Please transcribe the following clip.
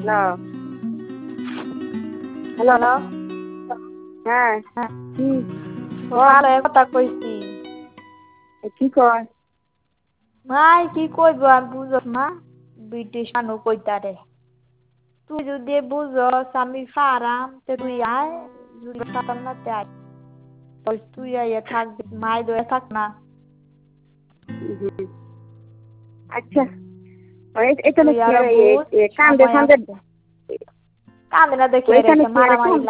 Hello hello hello. হ্যাঁ হ্যাঁ, কি কর সকালে কথা কইছি। কি কর ভাই কি কইব আমি বুঝস না? ব্রিটিশ মানুষ কইতারে। তুই যদি বুঝস আমি ফারাম তে তুই আয়, যদি ফারাম না তে আয়। তুই আইয়া থাক, মাই দয়ে থাক না। হুম, আচ্ছা এখানে তুই আরো বুঝ, কান্দে সময় ফান্দে আছে। কান্দে না দেখে রে, এখানে কি মারামারি